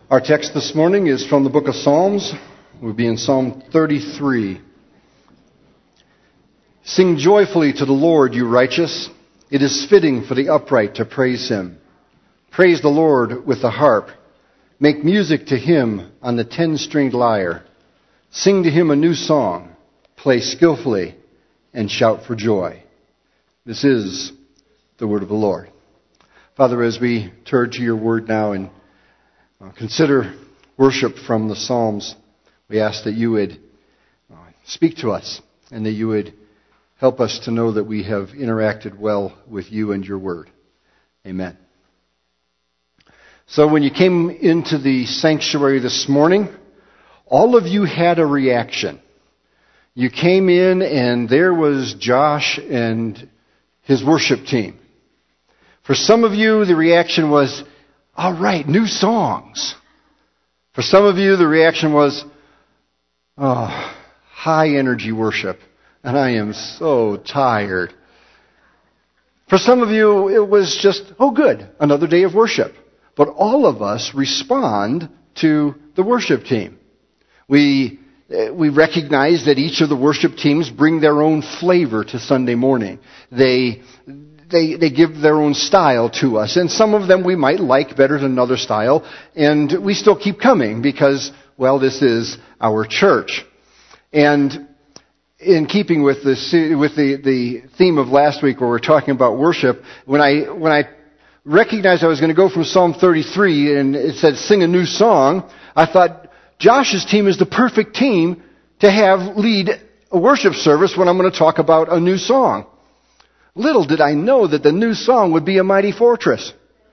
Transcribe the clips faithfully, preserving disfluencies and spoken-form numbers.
Our text this morning is from the book of Psalms. We'll be in Psalm thirty-three. Sing joyfully to the Lord, you righteous. It is fitting for the upright to praise Him. Praise the Lord with the harp. Make music to Him on the ten-stringed lyre. Sing to Him a new song. Play skillfully and shout for joy. This is the word of the Lord. Father, as we turn to your word now and consider worship from the Psalms, we ask that you would speak to us and that you would help us to know that we have interacted well with you and your word. Amen. So when you came into the sanctuary this morning, all of you had a reaction. You came in and there was Josh and his worship team. For some of you, the reaction was, all right, new songs. For some of you, the reaction was, oh, high energy worship, and I am so tired. For some of you, it was just, oh good, another day of worship. But all of us respond to the worship team. We we recognize that each of the worship teams bring their own flavor to Sunday morning. They They, they give their own style to us. And some of them we might like better than another style. And we still keep coming because, well, this is our church. And in keeping with the, with the, the theme of last week where we're talking about worship, when I, when I recognized I was going to go from Psalm thirty-three and it said sing a new song, I thought Josh's team is the perfect team to have lead a worship service when I'm going to talk about a new song. Little did I know that the new song would be A Mighty Fortress.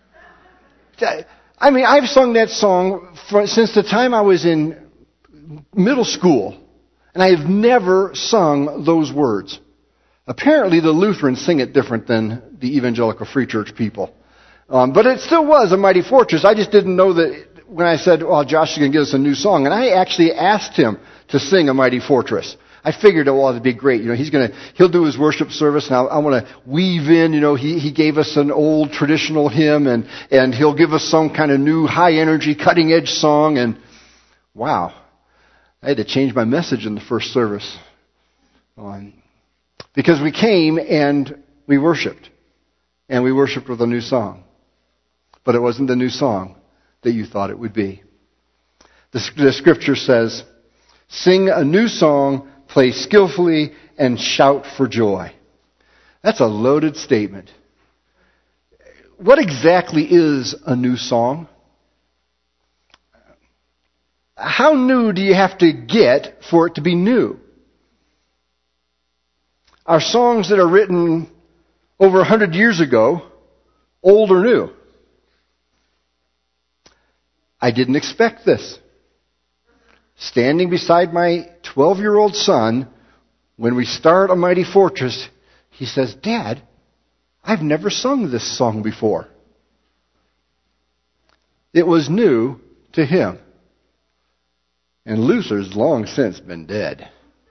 I mean, I've sung that song for, since the time I was in middle school, and I have never sung those words. Apparently, the Lutherans sing it different than the Evangelical Free Church people. Um, but it still was A Mighty Fortress. I just didn't know that when I said, well, Josh is going to give us a new song, and I actually asked him to sing A Mighty Fortress. I figured, oh, it'd be great. You know, he's gonna, he'll do his worship service, and I, I want to weave in. You know, he he gave us an old traditional hymn, and and he'll give us some kind of new high energy, cutting edge song. And wow, I had to change my message in the first service, um, because we came and we worshipped, and we worshipped with a new song, but it wasn't the new song that you thought it would be. The, the scripture says, "Sing a new song. Play skillfully and shout for joy." That's a loaded statement. What exactly is a new song? How new do you have to get for it to be new? Are songs that are written over a hundred years ago old or new? I didn't expect this. Standing beside my twelve-year-old son, when we start A Mighty Fortress, he says, "Dad, I've never sung this song before." It was new to him. And Luther's long since been dead.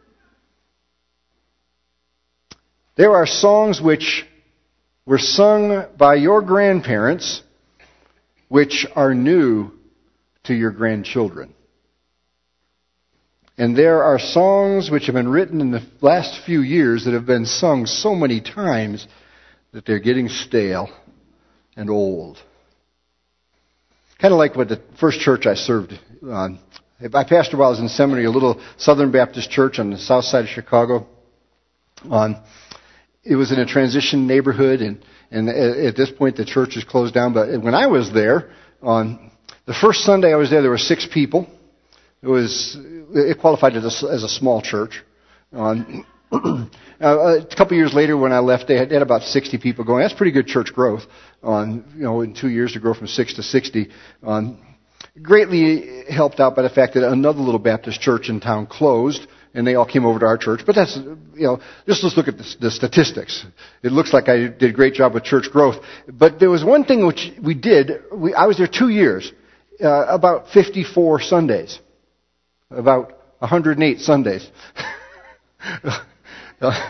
There are songs which were sung by your grandparents which are new to your grandchildren. And there are songs which have been written in the last few years that have been sung so many times that they're getting stale and old. Kind of like what the first church I served on. I pastored while I was in seminary, a little Southern Baptist church on the south side of Chicago. Um, it was in a transition neighborhood, and, and at this point the church is closed down. But when I was there, on the first Sunday I was there, there were six people. It was it qualified as a, as a small church. Um, a couple years later, when I left, they had, they had about sixty people going. That's pretty good church growth. On you know, in two years to grow from six to sixty, um, greatly helped out by the fact that another little Baptist church in town closed, and they all came over to our church. But that's you know, just let's look at the, the statistics. It looks like I did a great job with church growth. But there was one thing which we did. We, I was there two years, uh, about fifty-four Sundays. About one hundred eight Sundays. The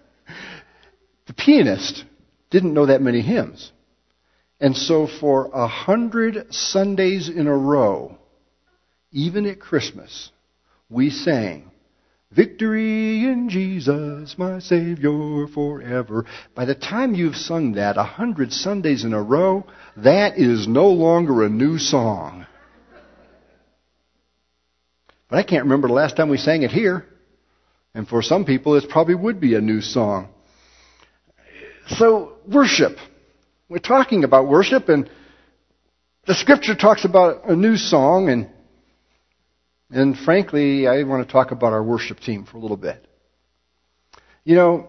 pianist didn't know that many hymns. And so for a hundred Sundays in a row, even at Christmas, we sang, "Victory in Jesus, my Savior forever." By the time you've sung that a hundred Sundays in a row, that is no longer a new song. But I can't remember the last time we sang it here. And for some people, it probably would be a new song. So, worship. We're talking about worship, and the Scripture talks about a new song, and and frankly, I want to talk about our worship team for a little bit. You know,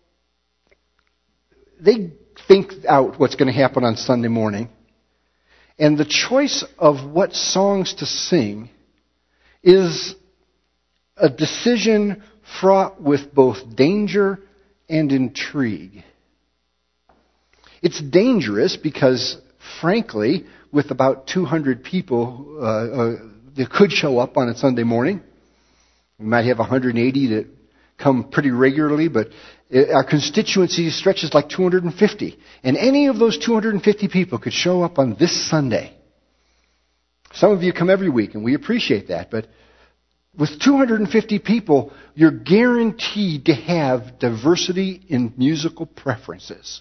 they think out what's going to happen on Sunday morning, and the choice of what songs to sing is a decision fraught with both danger and intrigue. It's dangerous because, frankly, with about two hundred people uh, uh, that could show up on a Sunday morning, we might have one hundred eighty that come pretty regularly, but our constituency stretches like two hundred fifty. And any of those two hundred fifty people could show up on this Sunday. Some of you come every week, and we appreciate that, but with two hundred fifty people, you're guaranteed to have diversity in musical preferences.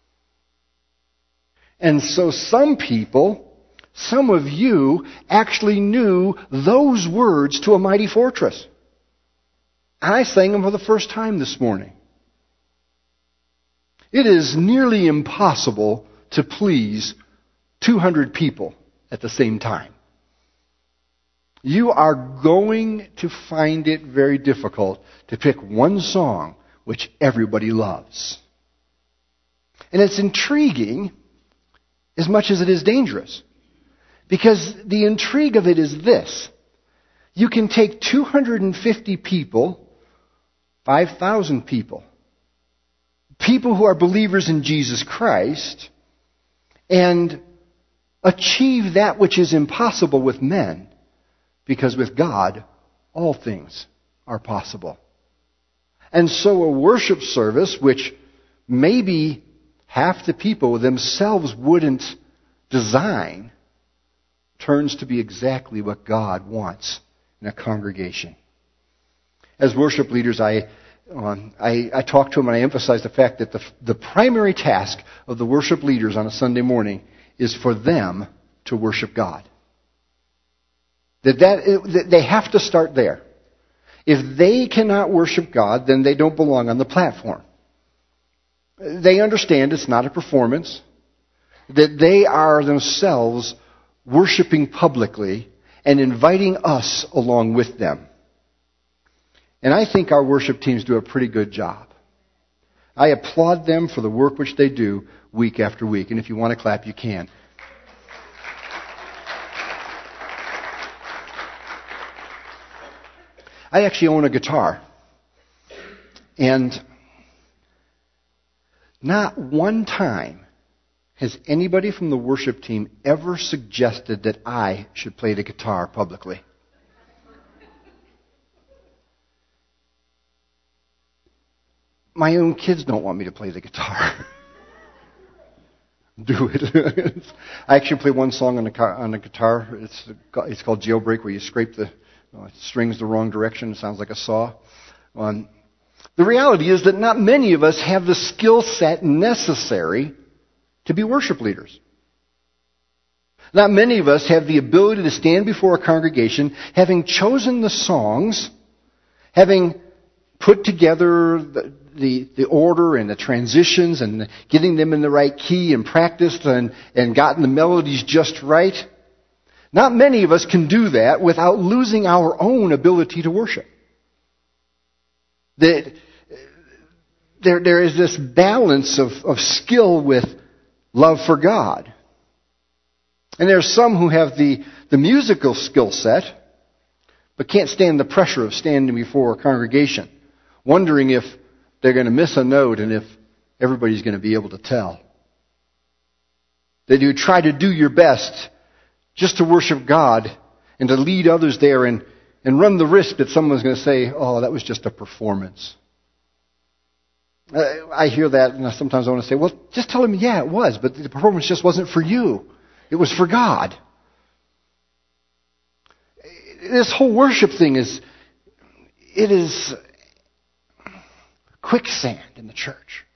And so some people, some of you, actually knew those words to A Mighty Fortress. I sang them for the first time this morning. It is nearly impossible to please two hundred people at the same time. You are going to find it very difficult to pick one song which everybody loves. And it's intriguing as much as it is dangerous. Because the intrigue of it is this. You can take two hundred fifty people, five thousand people, people who are believers in Jesus Christ, and achieve that which is impossible with men. Because with God, all things are possible. And so a worship service, which maybe half the people themselves wouldn't design, turns to be exactly what God wants in a congregation. As worship leaders, I, um, I, I talk to them and I emphasize the fact that the, the primary task of the worship leaders on a Sunday morning is for them to worship God. That, that, that they have to start there. If they cannot worship God, then they don't belong on the platform. They understand it's not a performance, that they are themselves worshiping publicly and inviting us along with them. And I think our worship teams do a pretty good job. I applaud them for the work which they do week after week. And if you want to clap, you can. I actually own a guitar. And not one time has anybody from the worship team ever suggested that I should play the guitar publicly. My own kids don't want me to play the guitar. Do it. I actually play one song on the, on the guitar. It's, it's called Jailbreak, where you scrape the uh, strings the wrong direction. It sounds like a saw. Um, the reality is that not many of us have the skill set necessary to be worship leaders. Not many of us have the ability to stand before a congregation, having chosen the songs, having put together the, the, the order and the transitions and getting them in the right key and practiced and, and gotten the melodies just right. Not many of us can do that without losing our own ability to worship. That there, there is this balance of, of skill with love for God. And there are some who have the, the musical skill set, but can't stand the pressure of standing before a congregation, wondering if they're going to miss a note and if everybody's going to be able to tell. That you try to do your best just to worship God and to lead others there and, and run the risk that someone's going to say, oh, that was just a performance. Uh, I hear that, and sometimes I want to say, well, just tell them, yeah, it was, but the performance just wasn't for you. It was for God. this whole worship thing is, it is quicksand in the church.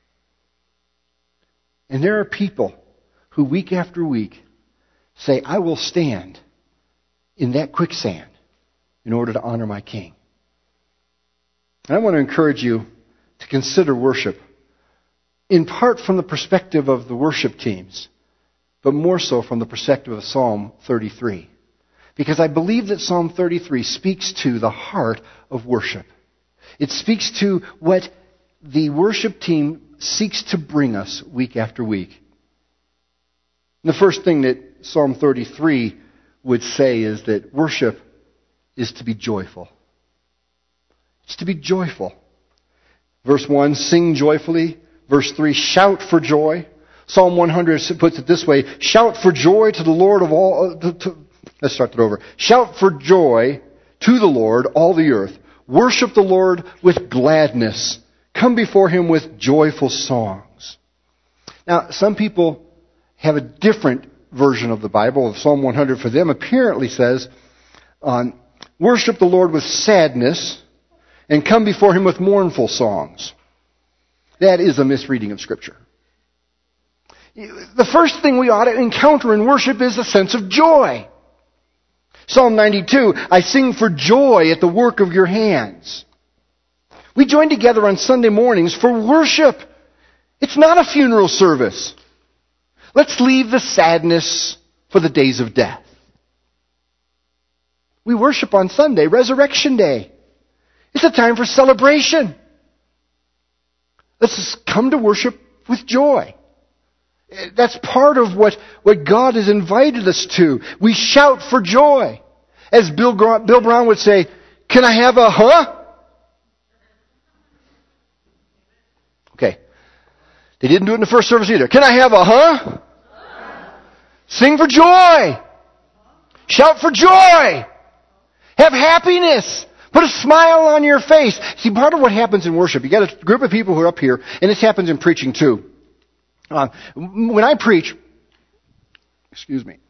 And there are people who week after week say, I will stand in that quicksand in order to honor my King. And I want to encourage you to consider worship, in part from the perspective of the worship teams, but more so from the perspective of Psalm thirty-three. Because I believe that Psalm thirty-three speaks to the heart of worship. It speaks to what the worship team seeks to bring us week after week. And the first thing that Psalm thirty-three would say is that worship is to be joyful. It's to be joyful. Verse one, sing joyfully. Verse three, shout for joy. Psalm one hundred puts it this way, shout for joy to the Lord of all... Uh, to, to, let's start that over. Shout for joy to the Lord, all the earth. Worship the Lord with gladness. Come before Him with joyful songs. Now, some people have a different version of the Bible, of Psalm one hundred for them. Apparently says, um, worship the Lord with sadness and come before Him with mournful songs. That is a misreading of Scripture. The first thing we ought to encounter in worship is a sense of joy. Psalm ninety-two, I sing for joy at the work of your hands. We join together on Sunday mornings for worship. It's not a funeral service. Let's leave the sadness for the days of death. We worship on Sunday, Resurrection Day. It's a time for celebration. Let's just come to worship with joy. That's part of what, what God has invited us to. We shout for joy. As Bill, Bill Brown would say, can I have a huh? Okay. They didn't do it in the first service either. Can I have a huh? Sing for joy. Shout for joy. Have happiness. Put a smile on your face. See, part of what happens in worship, you got a group of people who are up here, and this happens in preaching too. Uh, when I preach, excuse me,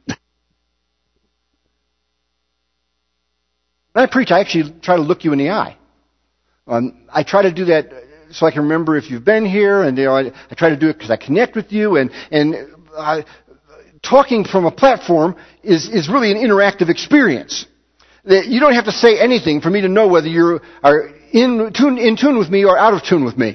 when I preach, I actually try to look you in the eye. Um, I try to do that so I can remember if you've been here, and you know, I, I try to do it because I connect with you, and and uh, talking from a platform is is really an interactive experience. That you don't have to say anything for me to know whether you are in tune in tune with me or out of tune with me.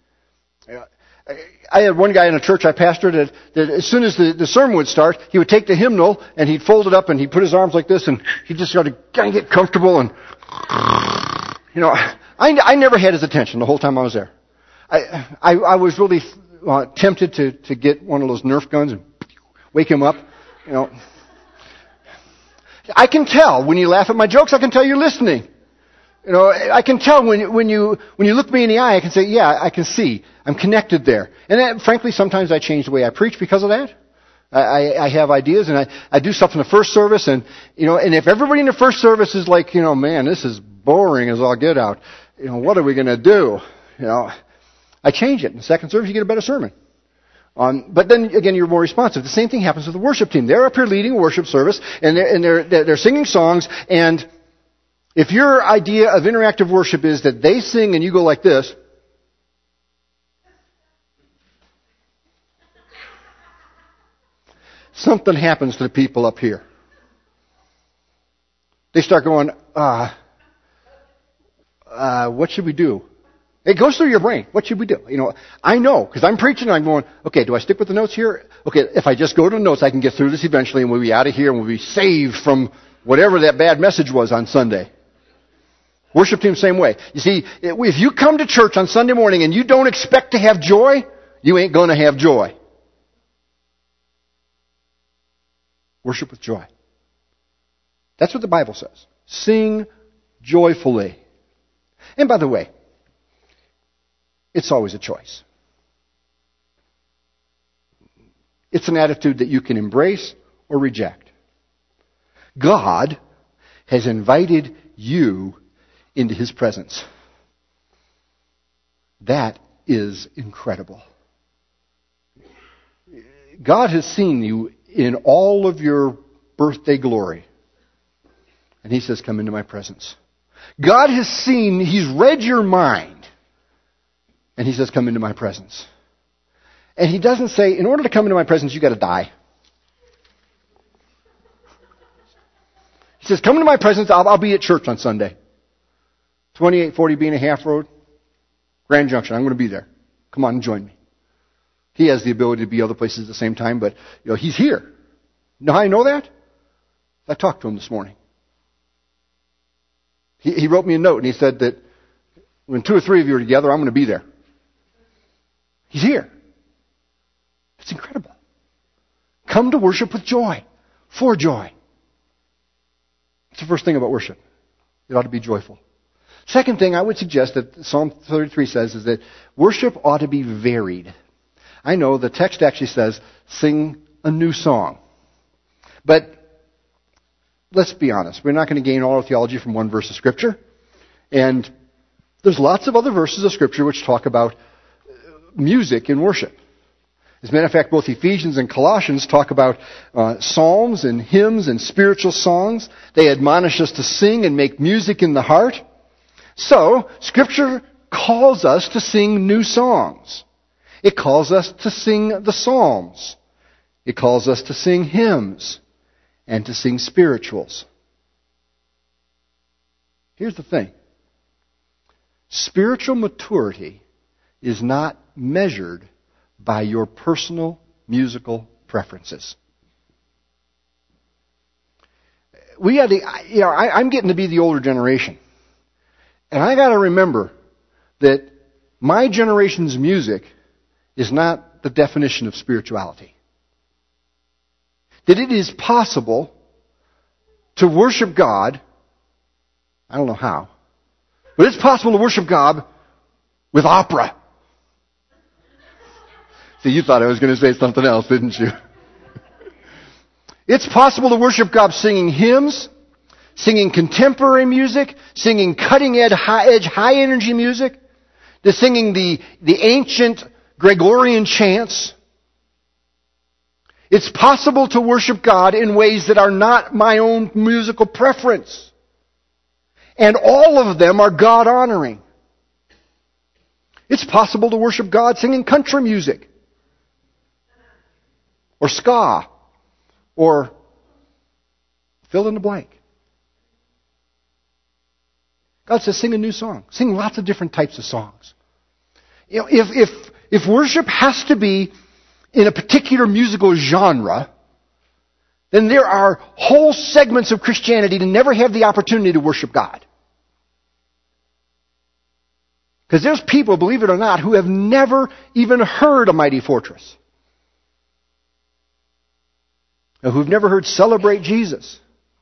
I had one guy in a church I pastored that, that as soon as the, the sermon would start, he would take the hymnal and he'd fold it up and he'd put his arms like this and he'd just sort of kind of get comfortable and, you know, I, I never had his attention the whole time I was there. I, I, I was really uh, tempted to, to get one of those Nerf guns and wake him up, you know. I can tell when you laugh at my jokes, I can tell you're listening. You know, I can tell when, when you, when you look me in the eye, I can say, yeah, I can see. I'm connected there. And that, frankly, sometimes I change the way I preach because of that. I, I, I have ideas and I, I do stuff in the first service and, you know, and if everybody in the first service is like, you know, man, this is boring as all get out. You know, what are we going to do? You know, I change it. In the second service, you get a better sermon. Um, but then again, you're more responsive. The same thing happens with the worship team. They're up here leading a worship service and they're, and they're, they're, they're singing songs, and if your idea of interactive worship is that they sing and you go like this, something happens to the people up here. They start going, uh, uh, what should we do? It goes through your brain. What should we do? You know, I know, because I'm preaching and I'm going, okay, do I stick with the notes here? Okay, if I just go to the notes, I can get through this eventually and we'll be out of here and we'll be saved from whatever that bad message was on Sunday. Worship team, same way. You see, if you come to church on Sunday morning and you don't expect to have joy, you ain't going to have joy. Worship with joy. That's what the Bible says. Sing joyfully. And by the way, it's always a choice. It's an attitude that you can embrace or reject. God has invited you into His presence. That is incredible. God has seen you in all of your birthday glory. And he says, come into my presence. God has seen, he's read your mind. And he says, come into my presence. And he doesn't say, in order to come into my presence, you got to die. He says, come into my presence, I'll, I'll be at church on Sunday. twenty-eight forty Bean and a Half Road, Grand Junction, I'm going to be there. Come on and join me. He has the ability to be other places at the same time, but you know, he's here. You know how I know that? I talked to him this morning. He, he wrote me a note and he said that when two or three of you are together, I'm going to be there. He's here. It's incredible. Come to worship with joy, for joy. That's the first thing about worship. It ought to be joyful. Second thing I would suggest that Psalm thirty-three says is that worship ought to be varied. I know the text actually says, sing a new song. But let's be honest. We're not going to gain all our theology from one verse of Scripture. And there's lots of other verses of Scripture which talk about music in worship. As a matter of fact, both Ephesians and Colossians talk about uh, psalms and hymns and spiritual songs. They admonish us to sing and make music in the heart. So, Scripture calls us to sing new songs. It calls us to sing the psalms. It calls us to sing hymns and to sing spirituals. Here's the thing. Spiritual maturity is not measured by your personal musical preferences. We had the, you know, I, I'm getting to be the older generation. And I got to remember that my generation's music is not the definition of spirituality. That it is possible to worship God, I don't know how, but it's possible to worship God with opera. See, you thought I was going to say something else, didn't you? It's possible to worship God singing hymns, singing contemporary music, singing cutting-edge, high-edge, high-energy music, to singing the, the ancient Gregorian chants. It's possible to worship God in ways that are not my own musical preference. And all of them are God-honoring. It's possible to worship God singing country music, or ska, or fill in the blank. God says, sing a new song. Sing lots of different types of songs. You know, if, if, if worship has to be in a particular musical genre, then there are whole segments of Christianity that never have the opportunity to worship God. Because there's people, believe it or not, who have never even heard A Mighty Fortress. Who've never heard Celebrate Jesus.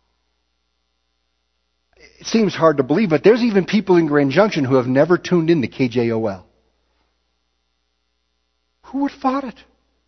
It seems hard to believe, but there's even people in Grand Junction who have never tuned in to K J O L. Who would have thought it?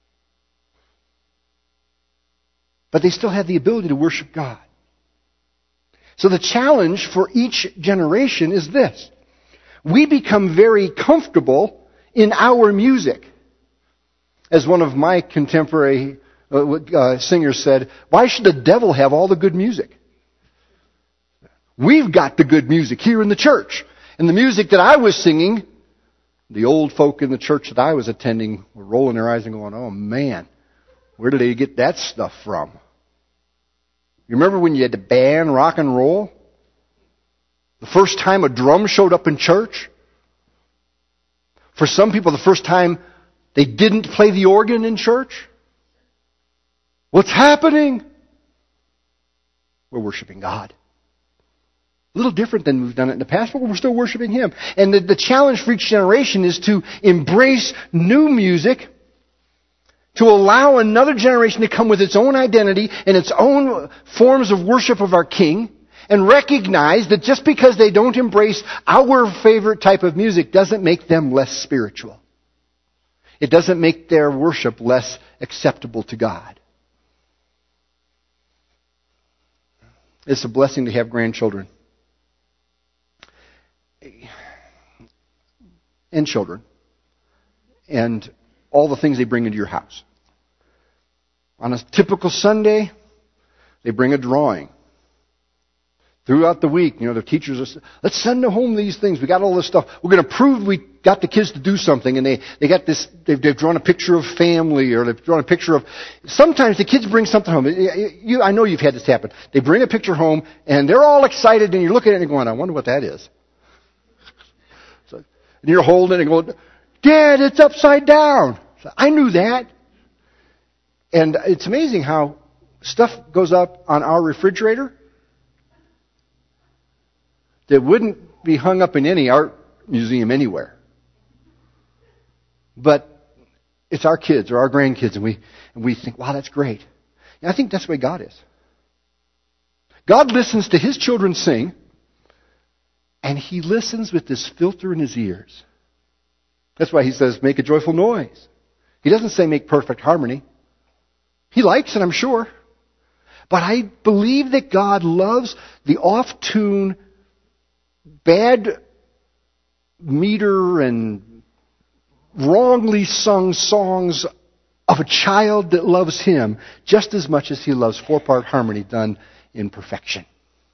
But they still have the ability to worship God. So the challenge for each generation is this. We become very comfortable in our music. As one of my contemporary uh, uh, singers said, why should the devil have all the good music? We've got the good music here in the church. And the music that I was singing, the old folk in the church that I was attending were rolling their eyes and going, oh man, where did they get that stuff from? You remember when you had to ban rock and roll? The first time a drum showed up in church? For some people, the first time they didn't play the organ in church? What's happening? We're worshiping God. A little different than we've done it in the past, but we're still worshiping Him. And the, the challenge for each generation is to embrace new music, to allow another generation to come with its own identity and its own forms of worship of our King, and recognize that just because they don't embrace our favorite type of music doesn't make them less spiritual. It doesn't make their worship less acceptable to God. It's a blessing to have grandchildren and children and all the things they bring into your house. On a typical Sunday, they bring a drawing. Throughout the week, you know, the teachers are, let's send them home these things. We got all this stuff. We're going to prove we got the kids to do something. And they, they got this, they've, they've drawn a picture of family, or they've drawn a picture of, sometimes the kids bring something home. You, I know you've had this happen. They bring a picture home and they're all excited and you're looking at it and going, I wonder what that is. So, and you're holding it and going, Dad, it's upside down. So, I knew that. And it's amazing how stuff goes up on our refrigerator that wouldn't be hung up in any art museum anywhere. But it's our kids or our grandkids, and we and we think, wow, that's great. And I think that's the way God is. God listens to His children sing, and He listens with this filter in His ears. That's why He says, make a joyful noise. He doesn't say make perfect harmony. He likes it, I'm sure. But I believe that God loves the off-tune, bad meter and wrongly sung songs of a child that loves Him just as much as He loves four-part harmony done in perfection.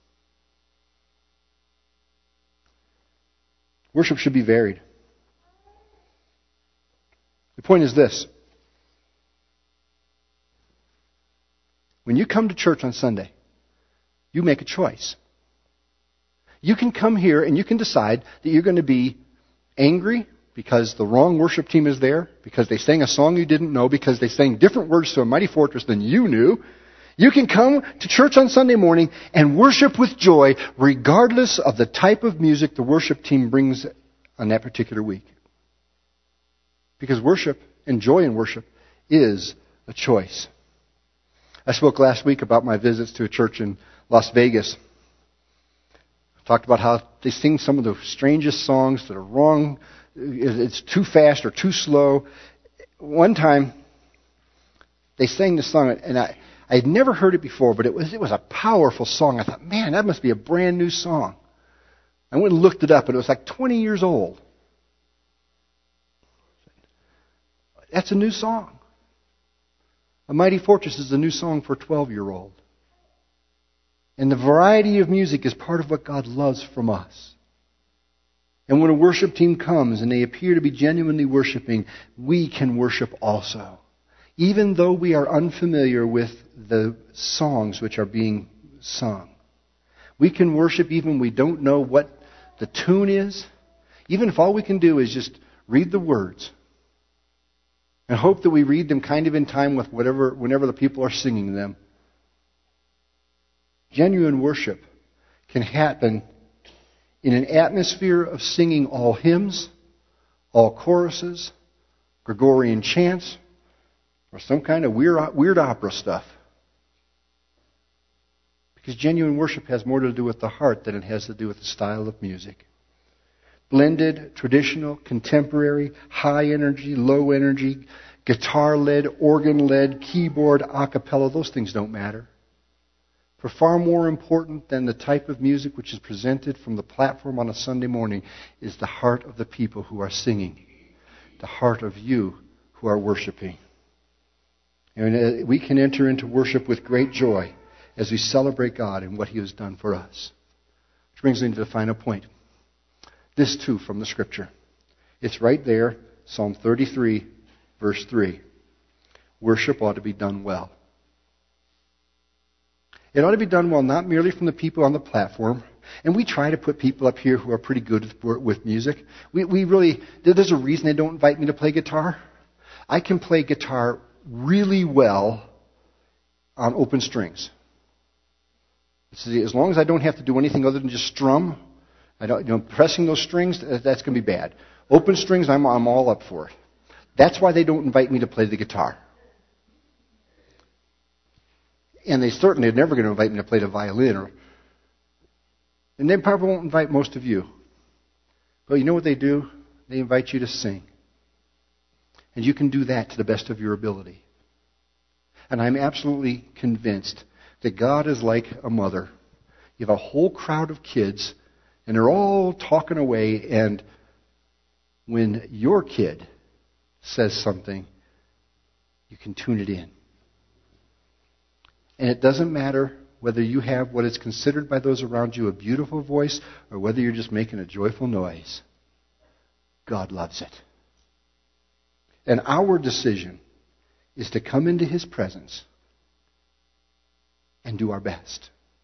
Worship should be varied. The point is this. When you come to church on Sunday, you make a choice. You can come here and you can decide that you're going to be angry because the wrong worship team is there, because they sang a song you didn't know, because they sang different words to A Mighty Fortress than you knew. You can come to church on Sunday morning and worship with joy regardless of the type of music the worship team brings on that particular week. Because worship and joy in worship is a choice. I spoke last week about my visits to a church in Las Vegas. I talked about how they sing some of the strangest songs that are wrong. It's too fast or too slow. One time, they sang this song, and I, I had never heard it before, but it was it was a powerful song. I thought, man, that must be a brand new song. I went and looked it up, and it was like twenty years old. That's a new song. A Mighty Fortress is a new song for a twelve-year-old. And the variety of music is part of what God loves from us. And when a worship team comes and they appear to be genuinely worshiping, we can worship also. Even though we are unfamiliar with the songs which are being sung. We can worship even when we don't know what the tune is. Even if all we can do is just read the words. And hope that we read them kind of in time with whatever, whenever the people are singing them. Genuine worship can happen in an atmosphere of singing all hymns, all choruses, Gregorian chants, or some kind of weird, weird opera stuff. Because genuine worship has more to do with the heart than it has to do with the style of music. Blended, traditional, contemporary, high energy, low energy, guitar-led, organ-led, keyboard, a cappella, those things don't matter. For far more important than the type of music which is presented from the platform on a Sunday morning is the heart of the people who are singing, the heart of you who are worshiping. And we can enter into worship with great joy as we celebrate God and what He has done for us. Which brings me to the final point. This too from the Scripture. It's right there, Psalm thirty-three, verse three. Worship ought to be done well. It ought to be done well not merely from the people on the platform. And we try to put people up here who are pretty good with music. We, we really, there's a reason they don't invite me to play guitar. I can play guitar really well on open strings. As long as I don't have to do anything other than just strum, I don't, you know, pressing those strings, that's going to be bad. Open strings, I'm, I'm all up for it. That's why they don't invite me to play the guitar. And they certainly are never going to invite me to play the violin. Or, and they probably won't invite most of you. But you know what they do? They invite you to sing. And you can do that to the best of your ability. And I'm absolutely convinced that God is like a mother. You have a whole crowd of kids, and they're all talking away, and when your kid says something, you can tune it in. And it doesn't matter whether you have what is considered by those around you a beautiful voice or whether you're just making a joyful noise, God loves it. And our decision is to come into His presence and do our best.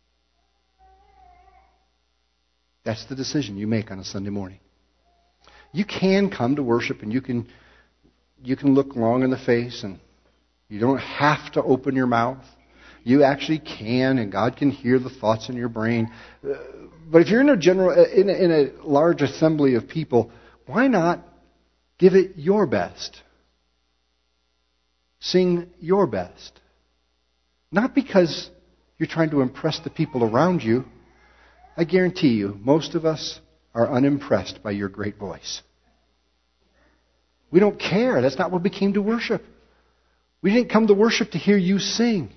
That's the decision you make on a Sunday morning. You can come to worship and you can you can look long in the face and you don't have to open your mouth. You actually can, and God can hear the thoughts in your brain. Uh, but if you're in a general in a, in a large assembly of people, why not give it your best? Sing your best. Not because you're trying to impress the people around you. I guarantee you, most of us are unimpressed by your great voice. We don't care. That's not what we came to worship. We didn't come to worship to hear you sing.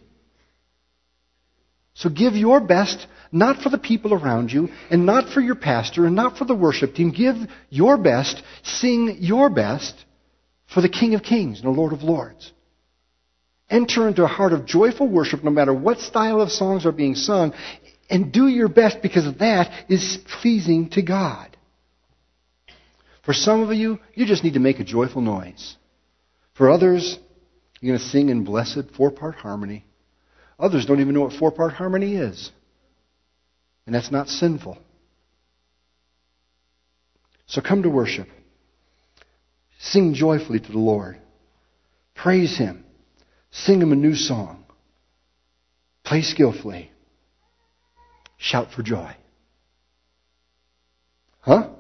So give your best, not for the people around you, and not for your pastor, and not for the worship team. Give your best, sing your best for the King of Kings and the Lord of Lords. Enter into a heart of joyful worship no matter what style of songs are being sung, and do your best because that is pleasing to God. For some of you, you just need to make a joyful noise. For others, you're going to sing in blessed four-part harmony. Others don't even know what four-part harmony is. And that's not sinful. So come to worship. Sing joyfully to the Lord. Praise Him. Sing Him a new song. Play skillfully. Shout for joy. Huh?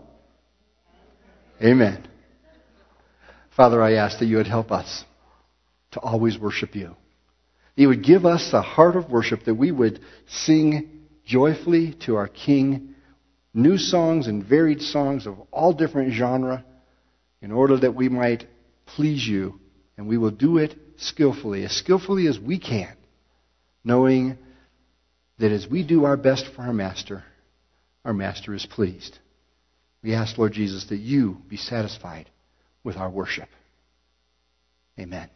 Amen. Father, I ask that you would help us to always worship you. That you would give us a heart of worship, that we would sing joyfully to our King new songs and varied songs of all different genres in order that we might please you, and we will do it skillfully, as skillfully as we can, knowing that as we do our best for our Master, our Master is pleased. We ask, Lord Jesus, that you be satisfied with our worship. Amen.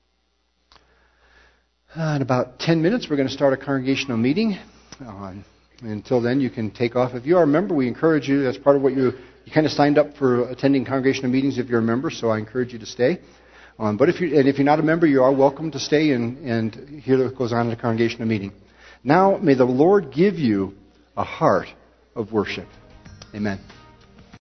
Uh, in about ten minutes, we're going to start a congregational meeting. Uh, until then, you can take off. If you are a member, we encourage you. That's part of what you, you kind of signed up for attending congregational meetings if you're a member, so I encourage you to stay. Um, but if, you, and if you're not a member, you are welcome to stay and, and hear what goes on in a congregational meeting. Now, may the Lord give you a heart of worship. Amen.